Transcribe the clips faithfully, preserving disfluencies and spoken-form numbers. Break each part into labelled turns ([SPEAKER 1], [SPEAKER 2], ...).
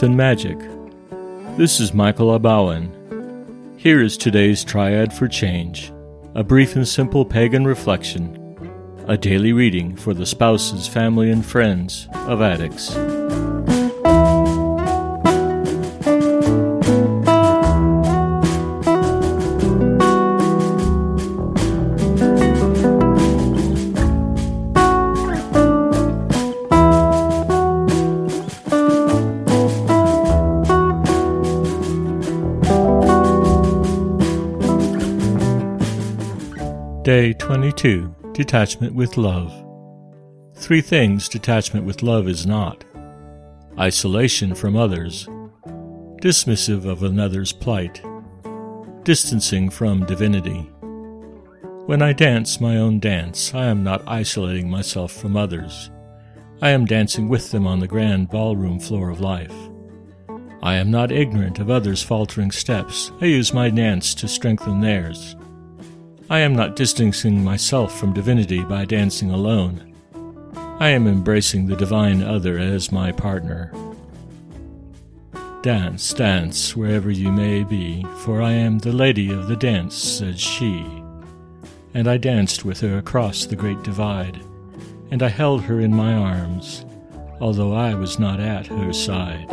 [SPEAKER 1] Truth and Magic. This is Michael Abawan. Here is today's Triad for Change, a brief and simple pagan reflection, a daily reading for the spouses, family, and friends of addicts. Day twenty-two. Detachment with Love. Three things detachment with love is not: isolation from others, dismissive of another's plight, distancing from divinity. When I dance my own dance, I am not isolating myself from others. I am dancing with them on the grand ballroom floor of life. I am not ignorant of others' faltering steps. I use my dance to strengthen theirs. I am not distancing myself from divinity by dancing alone. I am embracing the divine other as my partner. Dance, dance, wherever you may be, for I am the lady of the dance, said she. And I danced with her across the great divide, and I held her in my arms, although I was not at her side.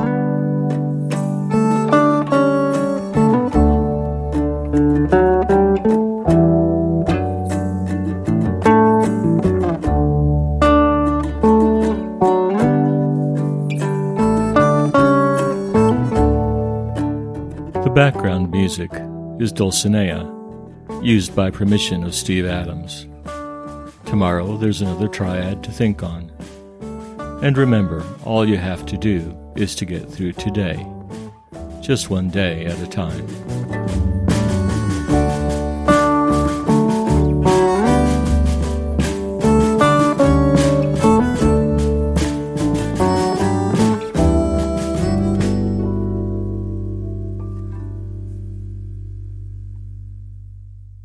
[SPEAKER 1] The background music is Dulcinea, used by permission of Steve Adams. Tomorrow there's another triad to think on. And remember, all you have to do is to get through today, just one day at a time.